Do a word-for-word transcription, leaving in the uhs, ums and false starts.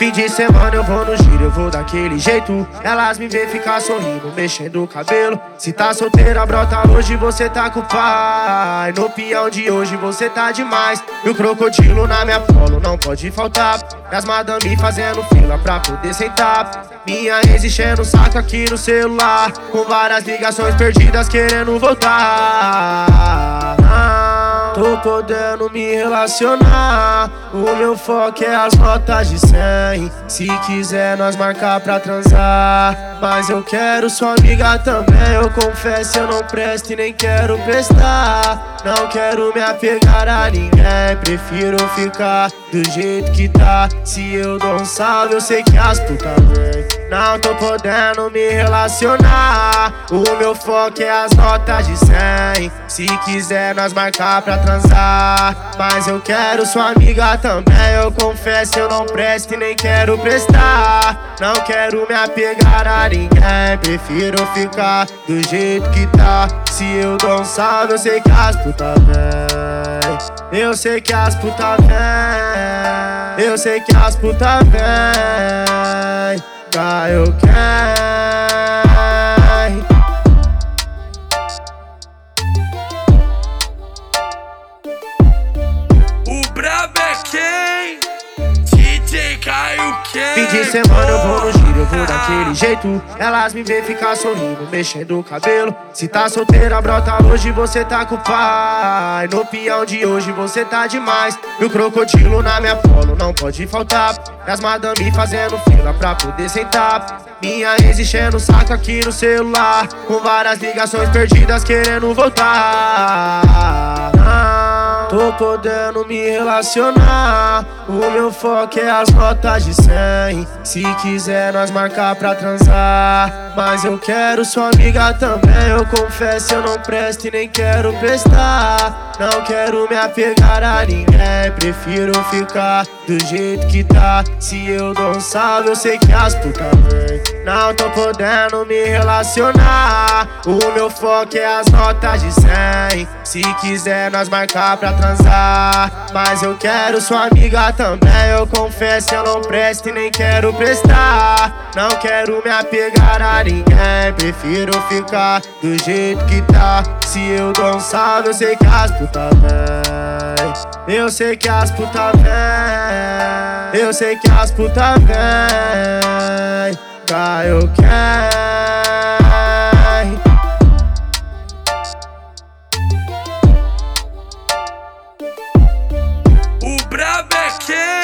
Fim de semana eu vou no giro, eu vou daquele jeito. Elas me vê ficar sorrindo, mexendo o cabelo. Se tá solteira, brota hoje, você tá com o pai. No peão de hoje você tá demais. E o crocodilo na minha polo não pode faltar. E as madame fazendo fila pra poder sentar. Minha ex enchendo o saco aqui no celular, com várias ligações perdidas querendo voltar. Tô podendo me relacionar, o meu foco é as notas de cem. Se quiser nós marcar pra transar, mas eu quero sua amiga também. Eu confesso, eu não presto e nem quero prestar. Não quero me apegar a ninguém, prefiro ficar do jeito que tá. Se eu dou um salve, eu sei que as putas vêm. Não tô podendo me relacionar, o meu foco é as notas de cem. Se quiser nós marcar pra transar, mas eu quero sua amiga também. Eu confesso, eu não presto e nem quero prestar. Não quero me apegar a ninguém, prefiro ficar do jeito que tá. Se eu dou um salve, eu sei que as putas vêm. Eu sei que as putas vêm. Eu sei que as putas vêm. Tá, eu quero. O brabo é quem? D J Caio quem? Fim de semana eu vou no giro, eu vou daquele jeito. Elas me vê ficar sorrindo, mexendo o cabelo. Se tá solteira, brota hoje, você tá com o pai. No peão de hoje você tá demais. E o crocodilo na minha polo não pode faltar. E as madame fazendo fila pra poder sentar. Minha ex enchendo o saco aqui no celular, com várias ligações perdidas querendo voltar. Tô podendo me relacionar, o meu foco é as notas de cem. Se quiser nós marcar pra transar, mas eu quero sua amiga também. Eu confesso, eu não presto e nem quero prestar. Não quero me apegar a ninguém, prefiro ficar do jeito que tá. Se eu dou um salve, eu sei que as putas vêm. Não tô podendo me relacionar, o meu foco é as notas de cem. Se quiser nós marcar pra transar, mas eu quero sua amiga também. Eu confesso, eu não presto e nem quero prestar. Não quero me apegar a ninguém, prefiro ficar do jeito que tá. Se eu dou um salve, eu sei que as putas vêm. Eu sei que as putas vêm. Eu sei que as putas vêm. Tá, eu quero. O brabo é quem?